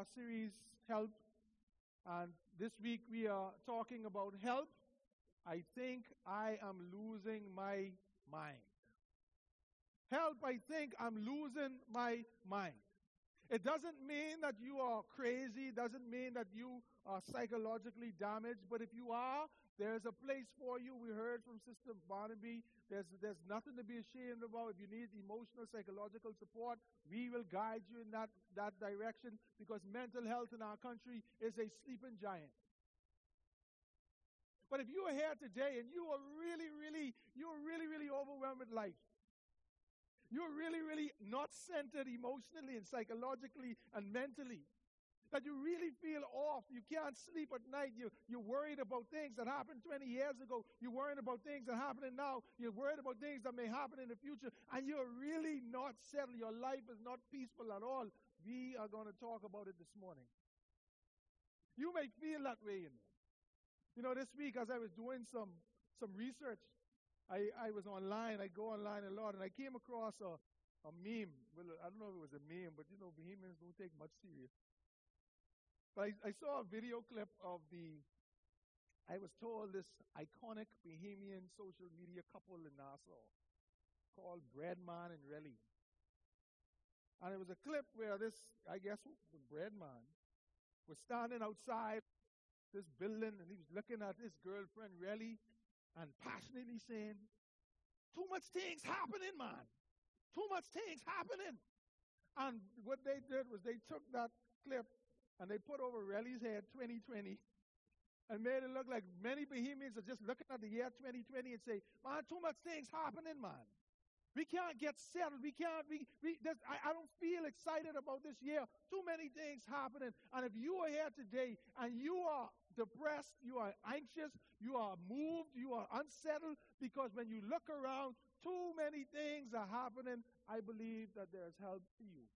series, Help. And this week we are talking about help. I think I am losing my mind. Help, I think I'm losing my mind. It doesn't mean that you are crazy, doesn't mean that you are psychologically damaged, but if you are, there's a place for you. We heard from Sister Barnaby, there's nothing to be ashamed about. If you need emotional, psychological support, we will guide you in that direction, because mental health in our country is a sleeping giant. But if you are here today and you are really overwhelmed with life, you're really not centered emotionally and psychologically and mentally, that you really feel off, you can't sleep at night, you're worried about things that happened 20 years ago, you're worried about things that are happening now, you're worried about things that may happen in the future, and you're really not settled, your life is not peaceful at all, we are going to talk about it this morning. You may feel that way, You know, this week as I was doing some research, I was online, I go online a lot, and I came across a meme. Well, I don't know if it was a meme, but Bahamians don't take much serious. But I saw a video clip of I was told, this iconic Bahamian social media couple in Nassau called Breadman and Relly. And it was a clip where this, I guess, the Breadman was standing outside this building, and he was looking at his girlfriend, Relly, and passionately saying, "Too much things happening, man. Too much things happening." And what they did was they took that clip and they put over Relly's head 2020 and made it look like many Bahamians are just looking at the year 2020 and say, "Man, too much things happening, man. We can't get settled. I don't feel excited about this year. Too many things happening." And if you are here today and you are depressed, you are anxious, you are moved, you are unsettled, because when you look around, too many things are happening, I believe that there is help for you.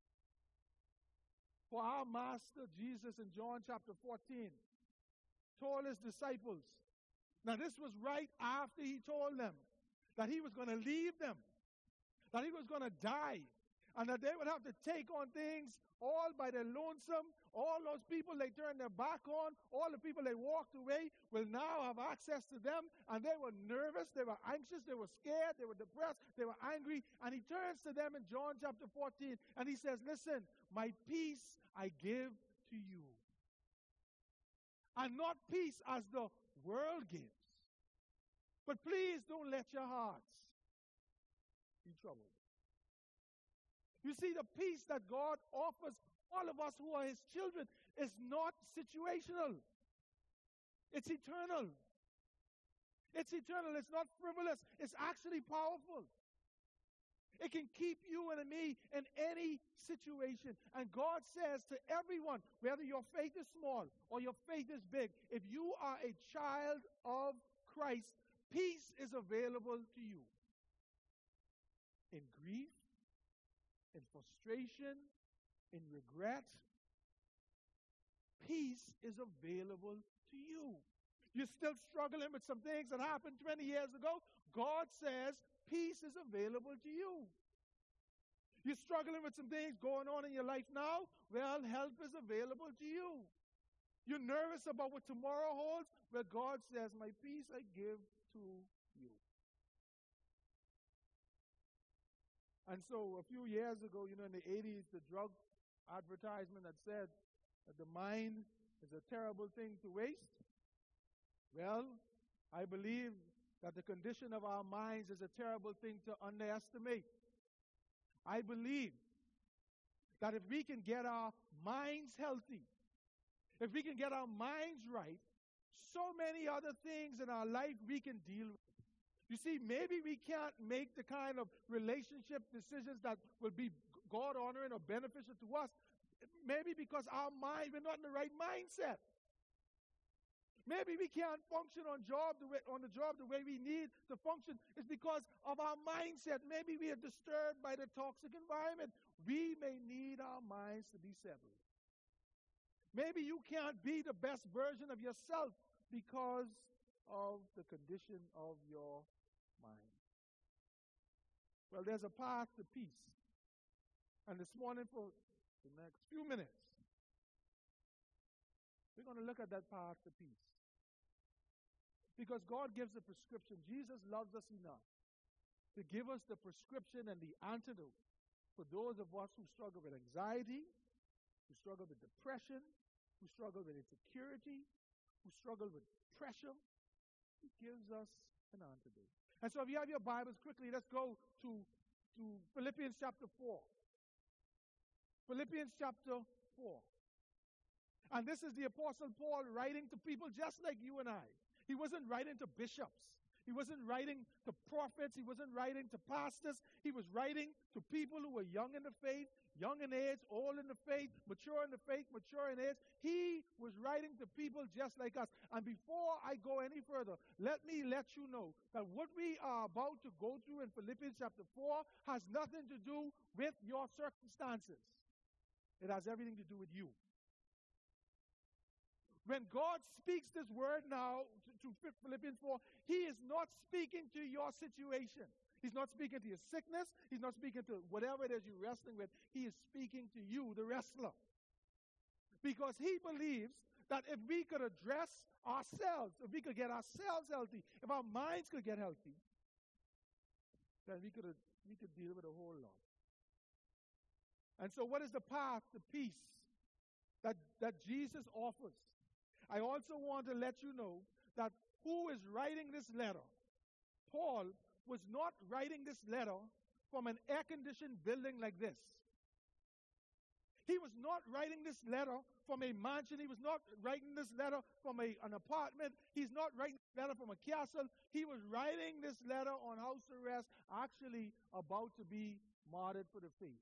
For our Master Jesus in John chapter 14 told his disciples, now this was right after he told them that he was going to leave them, that he was going to die, and that they would have to take on things all by their lonesome. All those people they turned their back on, all the people they walked away, will now have access to them. And they were nervous, they were anxious, they were scared, they were depressed, they were angry. And he turns to them in John chapter 14 and he says, "Listen, my peace I give to you. And not peace as the world gives. But please don't let your hearts be troubled." You see, the peace that God offers all of us who are his children is not situational. It's eternal. It's eternal. It's not frivolous. It's actually powerful. It can keep you and me in any situation. And God says to everyone, whether your faith is small or your faith is big, if you are a child of Christ, peace is available to you. In grief, in frustration, in regret, peace is available to you. You're still struggling with some things that happened 20 years ago. God says peace is available to you. You're struggling with some things going on in your life now. Well, help is available to you. You're nervous about what tomorrow holds. Well, God says, "My peace I give to you." And so a few years ago, in the 80s, the drug advertisement that said that the mind is a terrible thing to waste. Well, I believe that the condition of our minds is a terrible thing to underestimate. I believe that if we can get our minds healthy, if we can get our minds right, so many other things in our life we can deal with. You see, maybe we can't make the kind of relationship decisions that will be God-honoring or beneficial to us. Maybe because our mind, we're not in the right mindset. Maybe we can't function on the job the way we need to function. It's because of our mindset. Maybe we are disturbed by the toxic environment. We may need our minds to be settled. Maybe you can't be the best version of yourself because of the condition of your mind. Well, there's a path to peace. And this morning, for the next few minutes, going to look at that path to peace. Because God gives the prescription. Jesus loves us enough to give us the prescription and the antidote for those of us who struggle with anxiety, who struggle with depression, who struggle with insecurity, who struggle with pressure. He gives us an antidote. And so if you have your Bibles, quickly, let's go to Philippians chapter 4. Philippians chapter 4. And this is the Apostle Paul writing to people just like you and I. He wasn't writing to bishops. He wasn't writing to prophets. He wasn't writing to pastors. He was writing to people who were young in the faith, young in age, old in the faith, mature in the faith, mature in age. He was writing to people just like us. And before I go any further, let me let you know that what we are about to go through in Philippians chapter 4 has nothing to do with your circumstances. It has everything to do with you. When God speaks this word now to Philippians 4, he is not speaking to your situation. He's not speaking to your sickness. He's not speaking to whatever it is you're wrestling with. He is speaking to you, the wrestler. Because he believes that if we could address ourselves, if we could get ourselves healthy, if our minds could get healthy, then we could deal with a whole lot. And so what is the path to peace that Jesus offers? I also want to let you know that who is writing this letter? Paul was not writing this letter from an air-conditioned building like this. He was not writing this letter from a mansion. He was not writing this letter from an apartment. He's not writing this letter from a castle. He was writing this letter on house arrest, actually about to be martyred for the faith.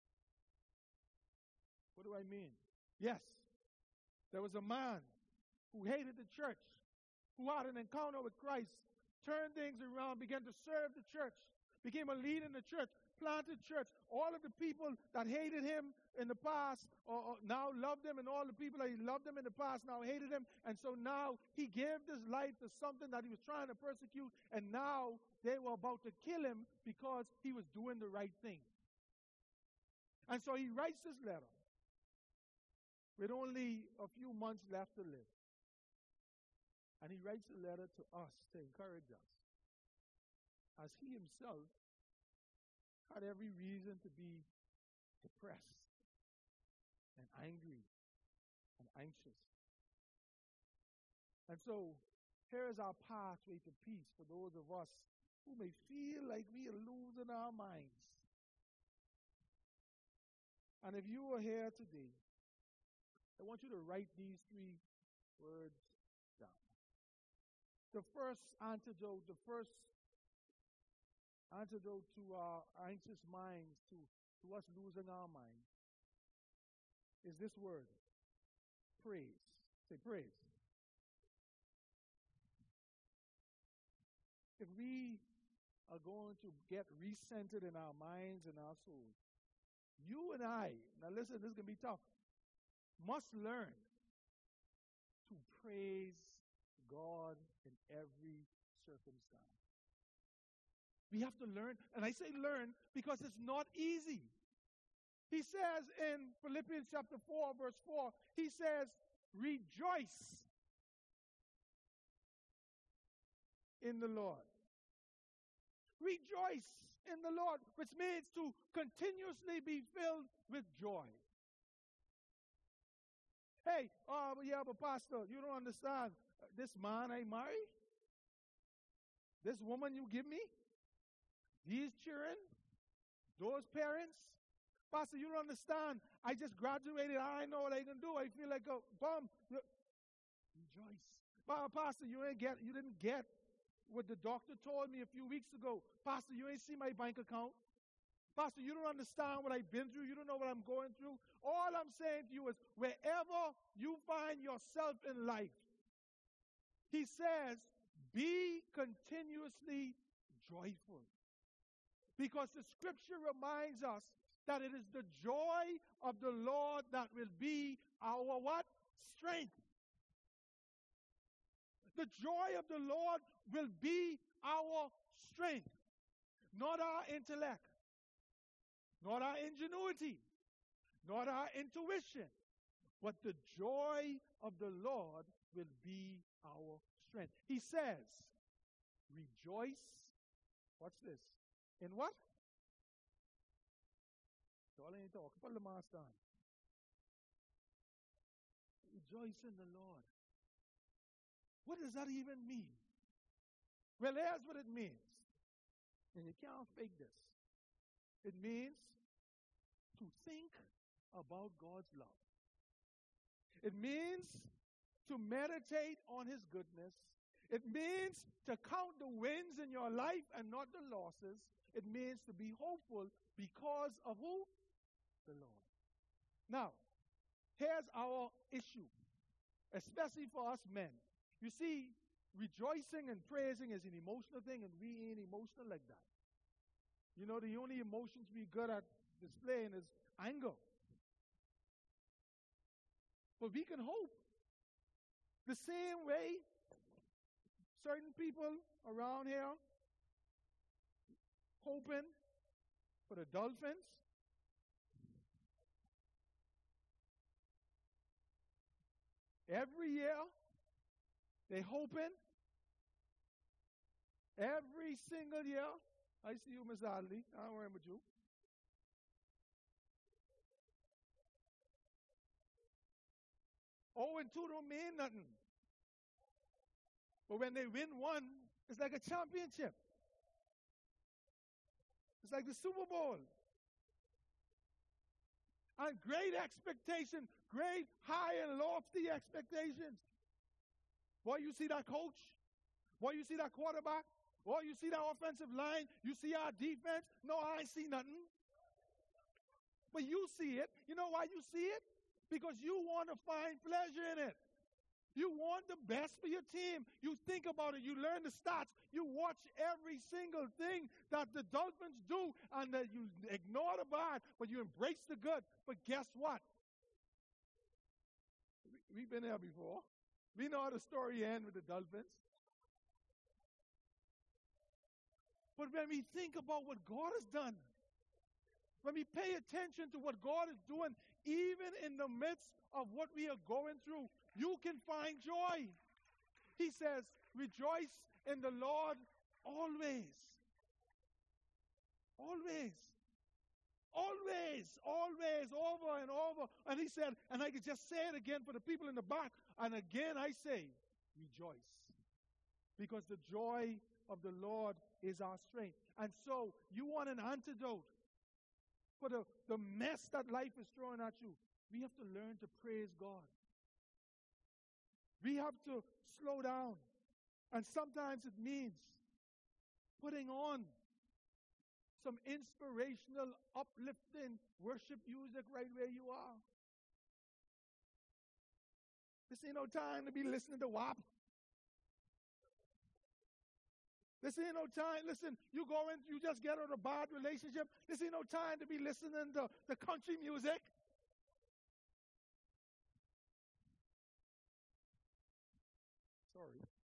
What do I mean? Yes, there was a man who hated the church, who had an encounter with Christ, turned things around, began to serve the church, became a leader in the church, planted church. All of the people that hated him in the past or now loved him, and all the people that he loved him in the past now hated him. And so now he gave his life to something that he was trying to persecute, and now they were about to kill him because he was doing the right thing. And so he writes this letter with only a few months left to live. And he writes a letter to us to encourage us, as he himself had every reason to be depressed and angry and anxious. And so here is our pathway to peace for those of us who may feel like we are losing our minds. And if you are here today, I want you to write these 3 words down. The first antidote to our anxious minds, to us losing our minds, is this word: praise. Say praise. If we are going to get recentered in our minds and our souls, you and I, now listen, this is going to be tough, must learn to praise God in every circumstance. We have to learn, and I say learn because it's not easy. He says in Philippians chapter 4, verse 4, he says, rejoice in the Lord. Rejoice in the Lord, which means to continuously be filled with joy. Hey, but pastor, you don't understand. This man I marry, this woman you give me, these children, those parents, pastor, you don't understand. I just graduated. I know what I can do. I feel like a bum. Rejoice. Pastor, you didn't get what the doctor told me a few weeks ago. Pastor, you ain't see my bank account. Pastor, you don't understand what I've been through. You don't know what I'm going through. All I'm saying to you is, wherever you find yourself in life, he says, be continuously joyful. Because the scripture reminds us that it is the joy of the Lord that will be our what? Strength. The joy of the Lord will be our strength, not our intellect, not our ingenuity, not our intuition. But the joy of the Lord will be our strength. He says, rejoice. Watch this. In what? Put the mask on. Rejoice in the Lord. What does that even mean? Well, here's what it means. And you can't fake this. It means to think about God's love. It means to meditate on His goodness. It means to count the wins in your life and not the losses. It means to be hopeful because of who? The Lord. Now, here's our issue, especially for us men. You see, rejoicing and praising is an emotional thing, and we ain't emotional like that. You know, the only emotions we're good at displaying is anger. But we can hope. The same way certain people around here hoping for the Dolphins. Every year, they hoping. Every single year. I see you, Miss Adley. I'm worrying with you. Oh, and 2 don't mean nothing. But when they win one, it's like a championship. It's like the Super Bowl. And great expectation, great high and lofty expectations. Boy, you see that coach? Boy, you see that quarterback? Boy, you see that offensive line? You see our defense? No, I ain't see nothing. But you see it. You know why you see it? Because you want to find pleasure in it. You want the best for your team. You think about it. You learn the stats. You watch every single thing that the Dolphins do, and that you ignore the bad, but you embrace the good. But guess what? We've been there before. We know how the story ends with the Dolphins. But when we think about what God has done, when we pay attention to what God is doing, even in the midst of what we are going through, you can find joy. He says, rejoice in the Lord always. Always. Always, always, over and over. And he said, and I could just say it again for the people in the back, and again I say, rejoice. Because the joy of the Lord is our strength. And so, you want an antidote for the mess that life is throwing at you. We have to learn to praise God. We have to slow down. And sometimes it means putting on some inspirational, uplifting worship music right where you are. This ain't no time to be listening to WAP. This ain't no time. Listen, you just get out of a bad relationship. This ain't no time to be listening to the country music. Sorry.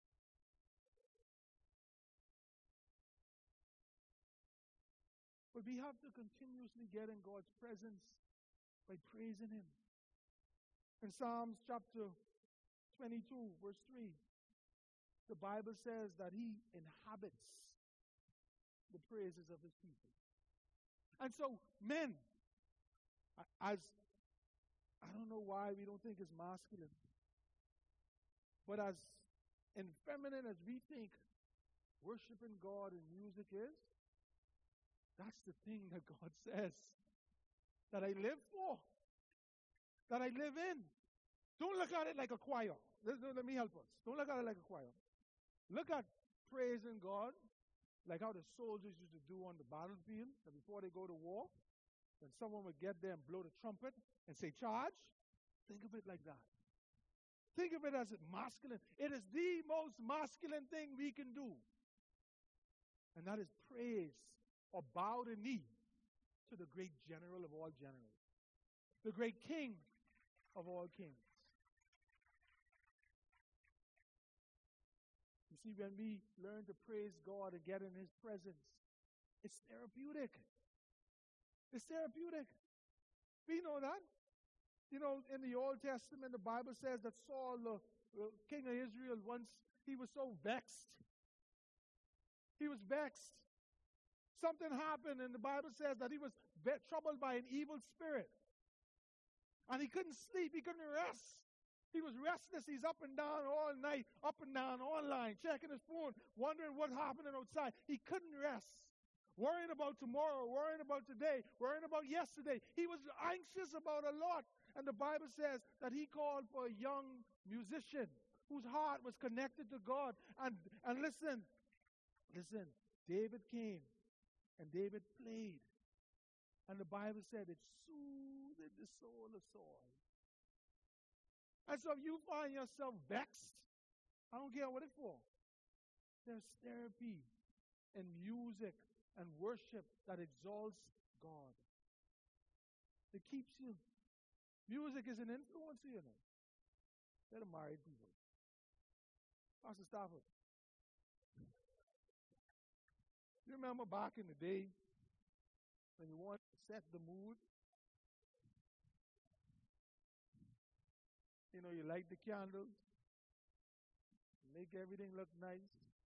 But we have to continuously get in God's presence by praising Him. In Psalms chapter 22, verse 3, the Bible says that He inhabits the praises of His people. And so, men, as I don't know why we don't think it's masculine, but as feminine as we think worshiping God in music is, that's the thing that God says that I live for, that I live in. Don't look at it like a choir. Let me help us. Don't look at it like a choir. Look at praising God like how the soldiers used to do on the battlefield, and before they go to war, then someone would get there and blow the trumpet and say, charge. Think of it like that. Think of it as masculine. It is the most masculine thing we can do. And that is praise or bow the knee to the great general of all generals, the great king of all kings. You see, when we learn to praise God and get in His presence, it's therapeutic. It's therapeutic. We know that. You know, in the Old Testament, the Bible says that Saul, the king of Israel, once he was so vexed. He was vexed. Something happened, and the Bible says that he was troubled by an evil spirit. And he couldn't sleep. He couldn't rest. He was restless. He's up and down all night, up and down online, checking his phone, wondering what's happening outside. He couldn't rest. Worrying about tomorrow, worrying about today, worrying about yesterday. He was anxious about a lot. And the Bible says that he called for a young musician whose heart was connected to God. And listen, David came and David played. And the Bible said it soothed the soul of Saul. And so if you find yourself vexed, I don't care what it's for. There's therapy and music and worship that exalts God. It keeps you. Music is an influencer, you know. They're the married people. Pastor Stafford. You remember back in the day when you want to set the mood? You know, you light the candles, make everything look nice.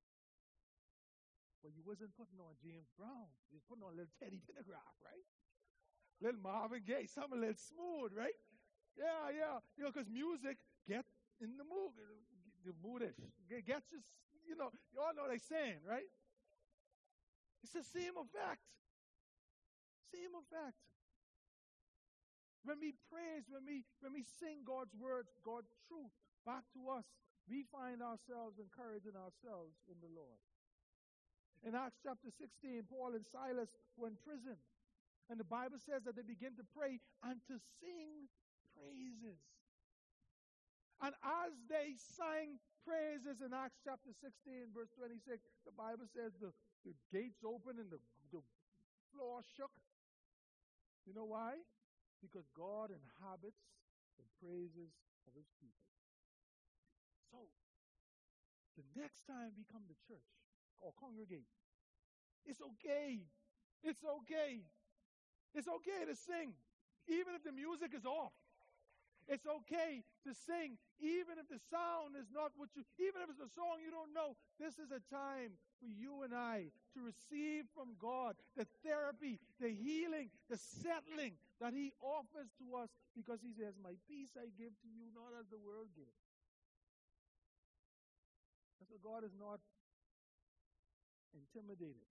But you wasn't putting on James Brown. You was putting on a little Teddy Pendergrass, right? Little Marvin Gaye, something a little smooth, right? Yeah. You know, because music gets in the mood, the moodish. Gets you, you know, you all know what they're saying, right? It's the same effect. Same effect. When we praise, when we sing God's words, God's truth back to us, we find ourselves encouraging ourselves in the Lord. In Acts chapter 16, Paul and Silas were in prison. And the Bible says that they began to pray and to sing praises. And as they sang praises in Acts chapter 16, verse 26, the Bible says the gates opened and the floor shook. You know why? Because God inhabits the praises of his people. So, the next time we come to church or congregate, it's okay. It's okay. It's okay to sing, even if the music is off. It's okay to sing, even if the sound is not what you, even if it's a song you don't know. This is a time for you and I to receive from God the therapy, the healing, the settling that he offers to us, because he says, my peace I give to you, not as the world gives. And so God is not intimidated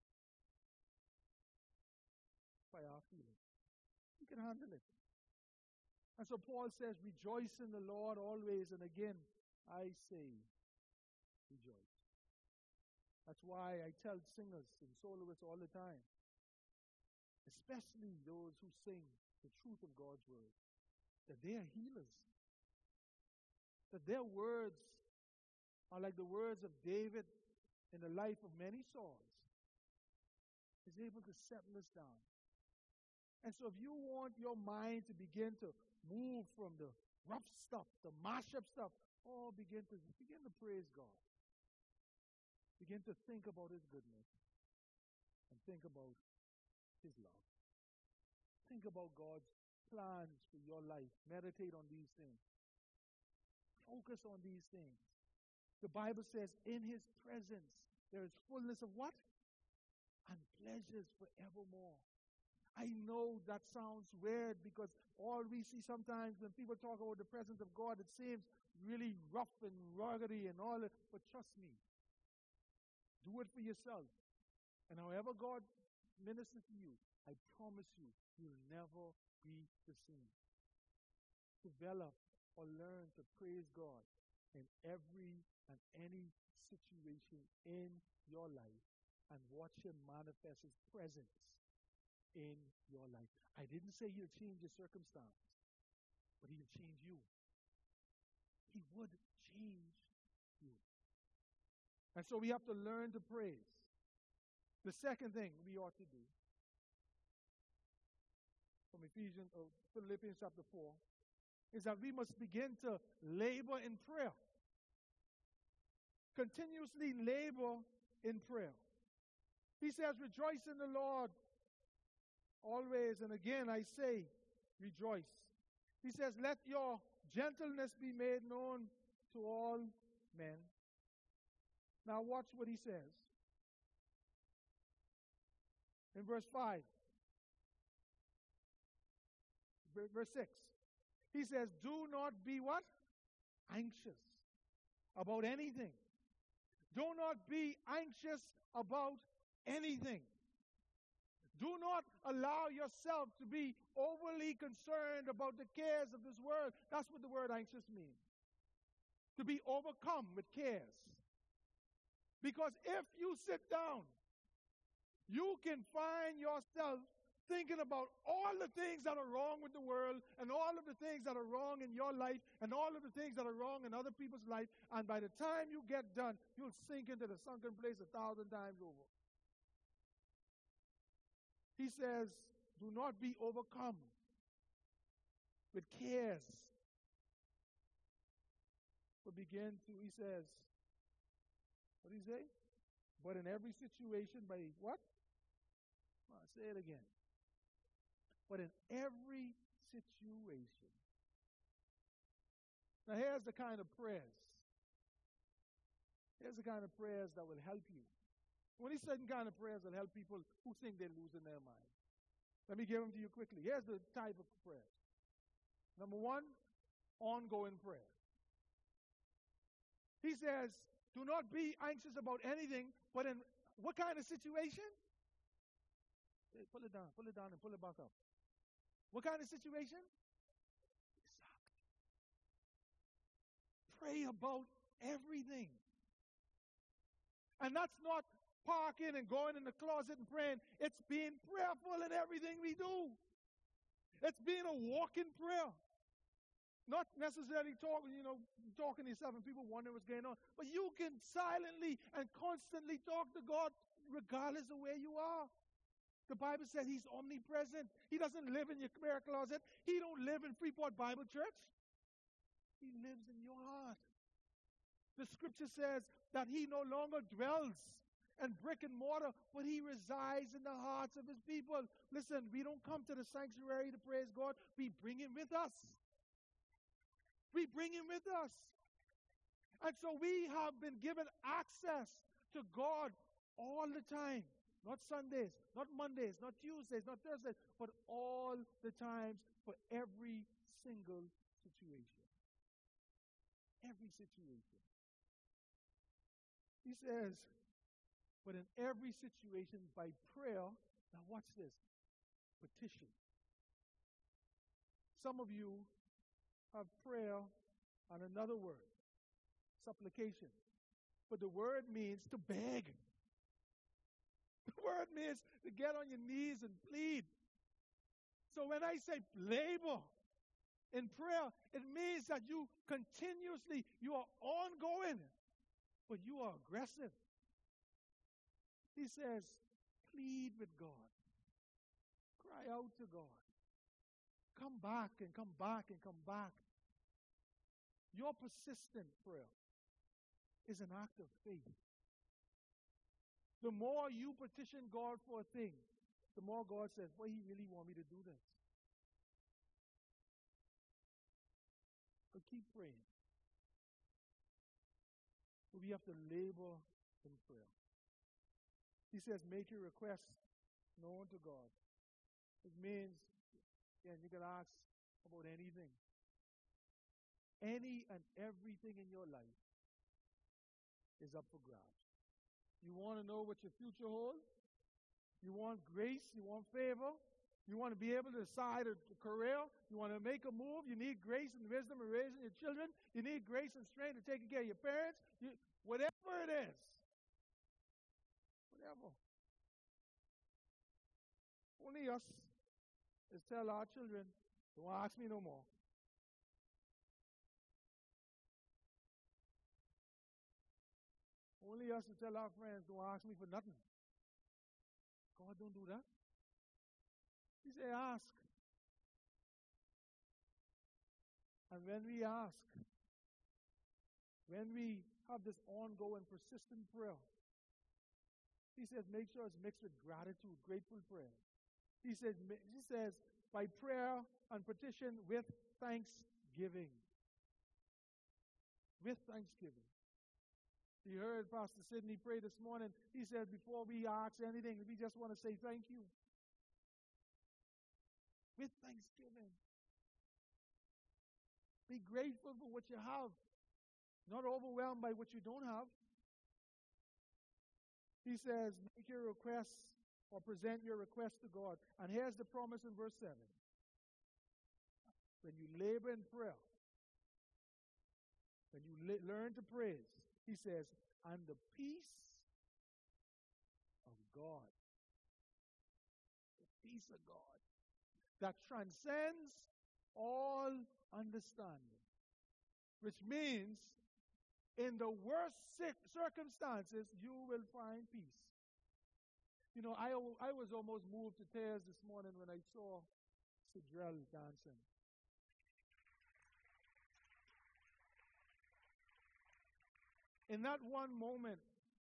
by our feelings. He can handle it. And so Paul says, rejoice in the Lord always. And again, I say, rejoice. That's why I tell singers and soloists all the time, especially those who sing the truth of God's word, that they are healers. That their words are like the words of David in the life of many Sauls. He's able to settle us down. And so if you want your mind to begin to move from the rough stuff, the mash-up stuff, begin to praise God. Begin to think about his goodness and think about his love. Think about God's plans for your life. Meditate on these things. Focus on these things. The Bible says, in his presence, there is fullness of what? And pleasures forevermore. I know that sounds weird, because all we see sometimes when people talk about the presence of God, it seems really rough and ruggedy and all that. But trust me, do it for yourself. And however God ministers to you, I promise you, you'll never be the same. Develop or learn to praise God in every and any situation in your life, and watch him manifest his presence in your life. I didn't say he'll change your circumstance, but he'll change you. He would change you. And so we have to learn to praise. The second thing we ought to do, from Philippians chapter 4, is that we must begin to labor in prayer. Continuously labor in prayer. He says, rejoice in the Lord always, and again I say, rejoice. He says, let your gentleness be made known to all men. Now watch what he says. In verse 5. Verse 6. He says, do not be what? Anxious about anything. Do not be anxious about anything. Do not allow yourself to be overly concerned about the cares of this world. That's what the word anxious means. To be overcome with cares. Because if you sit down, you can find yourself thinking about all the things that are wrong with the world and all of the things that are wrong in your life and all of the things that are wrong in other people's life. And by the time you get done, you'll sink into the sunken place 1,000 times over. He says, do not be overcome with cares. But he says, what did he say? But in every situation by what? I'll say it again. But in every situation. Now here's the kind of prayers. Here's the kind of prayers that will help you. Only certain kind of prayers will help people who think they're losing their mind. Let me give them to you quickly. Here's the type of prayers. Number one, ongoing prayer. He says, do not be anxious about anything, but in what kind of situation? Hey, pull it down and pull it back up. What kind of situation? Exactly. Pray about everything. And that's not parking and going in the closet and praying. It's being prayerful in everything we do. It's being a walking prayer. Not necessarily talking to yourself and people wondering what's going on. But you can silently and constantly talk to God regardless of where you are. The Bible said he's omnipresent. He doesn't live in your prayer closet. He don't live in Freeport Bible Church. He lives in your heart. The scripture says that he no longer dwells in brick and mortar, but he resides in the hearts of his people. Listen, we don't come to the sanctuary to praise God. We bring him with us. We bring him with us. And so we have been given access to God all the time. Not Sundays, not Mondays, not Tuesdays, not Thursdays, but all the times for every single situation. Every situation. He says, but in every situation by prayer, now watch this, petition. Some of you have prayer on another word, supplication. But the word means to beg. The word means to get on your knees and plead. So when I say labor in prayer, it means that you are ongoing, but you are aggressive. He says, plead with God. Cry out to God. Come back and come back and come back. Your persistent prayer is an act of faith. The more you petition God for a thing, the more God says, well, he really want me to do this. But keep praying. But we have to labor in prayer. He says, make your requests known to God. It means, again, you can ask about anything. Any and everything in your life is up for grabs. You want to know what your future holds? You want grace? You want favor? You want to be able to decide a career? You want to make a move? You need grace and wisdom in raising your children? You need grace and strength in taking care of your parents? Whatever it is. Whatever. Only us is tell our children, don't ask me no more. Only us to tell our friends, don't ask me for nothing. God don't do that. He said, ask. And when we ask, when we have this ongoing, persistent prayer, he says, make sure it's mixed with gratitude, grateful prayer. He says, by prayer and petition with thanksgiving. With thanksgiving. You heard Pastor Sidney pray this morning. He said, before we ask anything, we just want to say thank you. With thanksgiving. Be grateful for what you have. Not overwhelmed by what you don't have. He says, make your requests or present your request to God. And here's the promise in verse 7. When you labor in prayer, when you learn to praise, he says, and the peace of God, the peace of God that transcends all understanding, which means in the worst circumstances, you will find peace. You know, I was almost moved to tears this morning when I saw Sidrell dancing. In that one moment,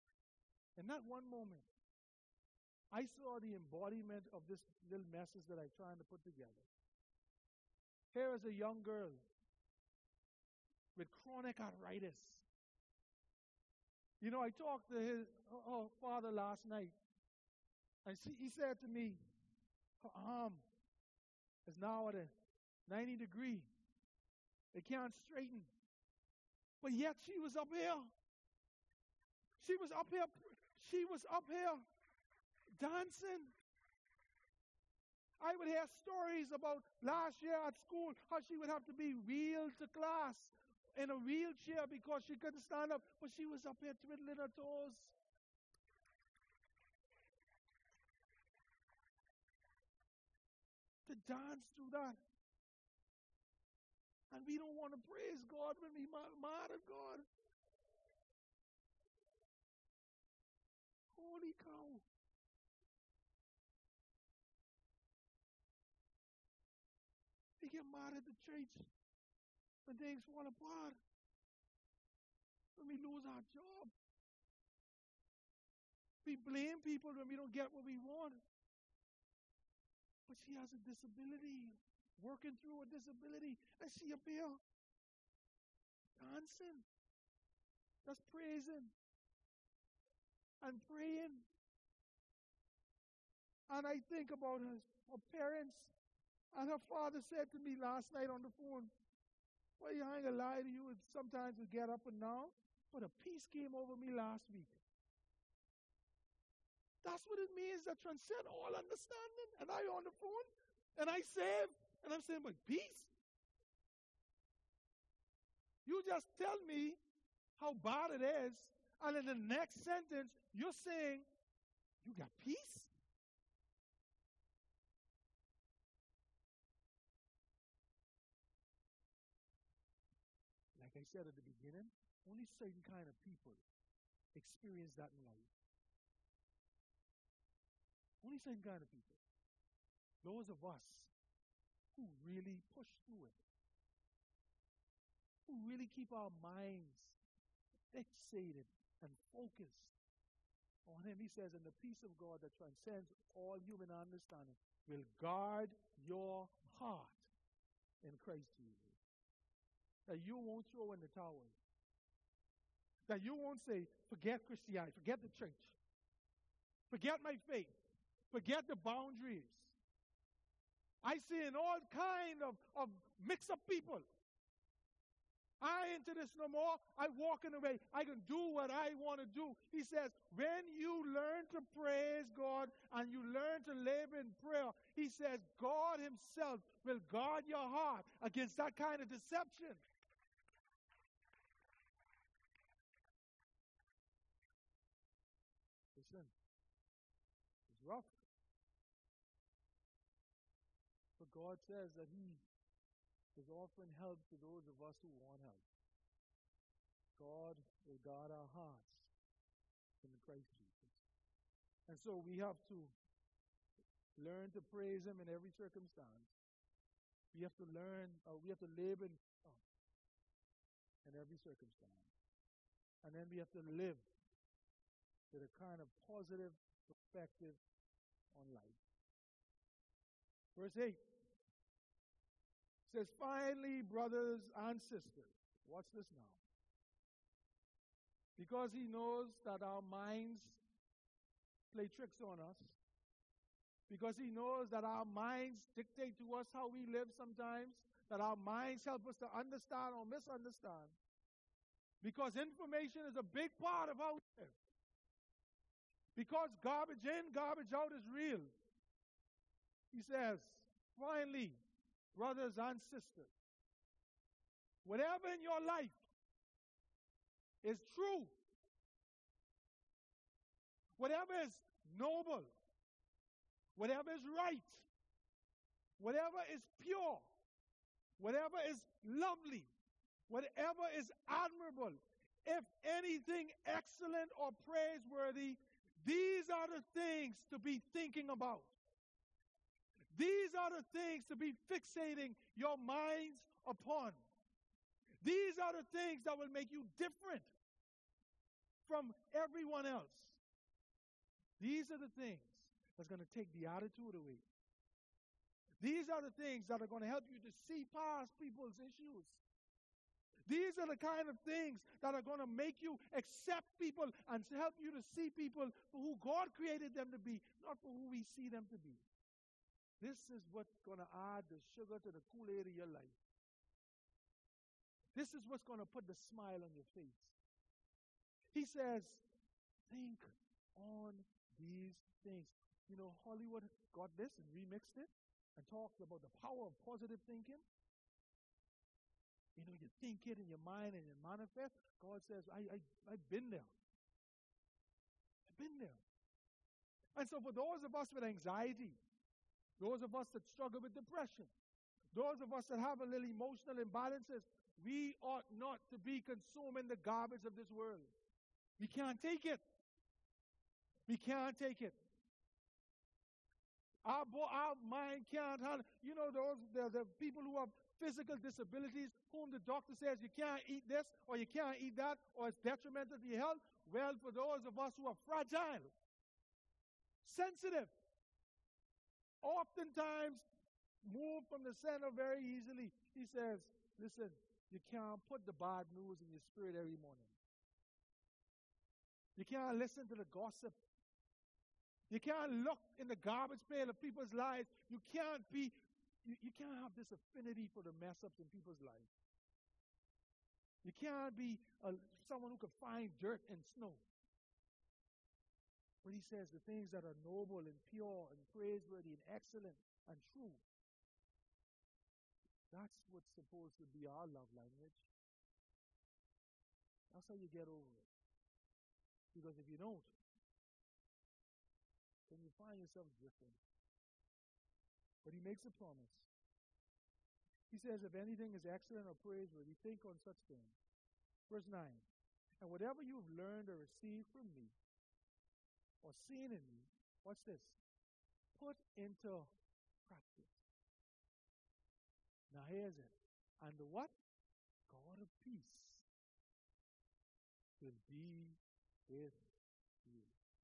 I saw the embodiment of this little message that I'm trying to put together. Here is a young girl with chronic arthritis. You know, I talked to her father last night, and he said to me, her arm is now at a 90 degree. It can't straighten. But yet she was up here. She was up here dancing. I would hear stories about last year at school, how she would have to be wheeled to class in a wheelchair because she couldn't stand up, but she was up here twiddling her toes. To dance through that. And we don't want to praise God when we mad at God. Holy cow. We get mad at the church when things fall apart. When we lose our job. We blame people when we don't get what we want. But she has a disability, working through a disability, and she up here dancing, just praising and praying. And I think about her parents, and her father said to me last night on the phone, well, I ain't gonna lie to you, sometimes we get up and down, but a peace came over me last week. That's what it means, that transcend all understanding. And I on the phone, and I save, and I'm saying, but peace? You just tell me how bad it is, and in the next sentence, you're saying, you got peace? Like I said at the beginning, only certain kind of people experience that in life. Only certain kind of people. Those of us who really push through it. Who really keep our minds fixated and focused on Him. He says, and the peace of God that transcends all human understanding will guard your heart in Christ Jesus. That you won't throw in the towel. That you won't say, forget Christianity, forget the church, forget my faith, forget the boundaries. I see in all kind of mix-up people. I ain't into this no more. I walking away. I can do what I want to do. He says, when you learn to praise God and you learn to live in prayer, he says, God himself will guard your heart against that kind of deception. Listen, it's rough. But God says that he is offering help to those of us who want help. God will guard our hearts in Christ Jesus. And so we have to learn to praise him in every circumstance. We have to learn, we have to live in every circumstance. And then we have to live with a kind of positive perspective on life. Verse 8, It says, finally, brothers and sisters. Watch this now. Because he knows that our minds play tricks on us. Because he knows that our minds dictate to us how we live sometimes. That our minds help us to understand or misunderstand. Because information is a big part of how we live. Because garbage in, garbage out is real. He says, finally, brothers and sisters, whatever in your life is true, whatever is noble, whatever is right, whatever is pure, whatever is lovely, whatever is admirable, if anything excellent or praiseworthy, these are the things to be thinking about. These are the things to be fixating your minds upon. These are the things that will make you different from everyone else. These are the things that's going to take the attitude away. These are the things that are going to help you to see past people's issues. These are the kind of things that are going to make you accept people and help you to see people for who God created them to be, not for who we see them to be. This is what's going to add the sugar to the Kool-Aid of your life. This is what's going to put the smile on your face. He says, think on these things. You know, Hollywood got this and remixed it and talked about the power of positive thinking. You know, you think it in your mind and it manifests. God says, I've been there. I've been there. And so for those of us with anxiety, those of us that struggle with depression, those of us that have a little emotional imbalances, we ought not to be consuming the garbage of this world. We can't take it. We can't take it. Our mind can't handle. You know, the people who have physical disabilities whom the doctor says you can't eat this or you can't eat that or it's detrimental to your health. Well, for those of us who are fragile, sensitive, oftentimes moved from the center very easily, he says, listen, you can't put the bad news in your spirit every morning. You can't listen to the gossip. You can't look in the garbage pail of people's lives. You can't have this affinity for the mess-ups in people's lives. You can't be someone who can find dirt and snow. But he says the things that are noble and pure and praiseworthy and excellent and true, that's what's supposed to be our love language. That's how you get over it. Because if you don't, then you find yourself drifting. But he makes a promise. He says, if anything is excellent or praiseworthy, think on such things. Verse 9, and whatever you've learned or received from me, or seen in me, what's this? Put into practice. Now here's it. And the what? God of peace will be with you.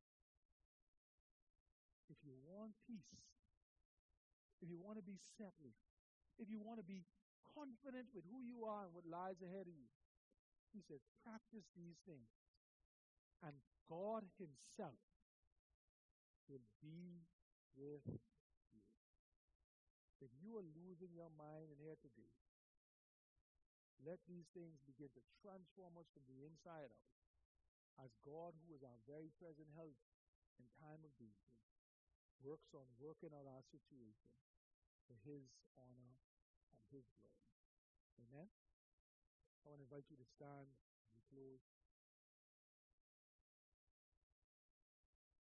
If you want peace, if you want to be settled, if you want to be confident with who you are and what lies ahead of you, he says, practice these things. And God himself will be with you. If you are losing your mind in here today, let these things begin to transform us from the inside out. As God, who is our very present help in time of danger, works on working out our situation for his honor and his glory. Amen? I want to invite you to stand and close.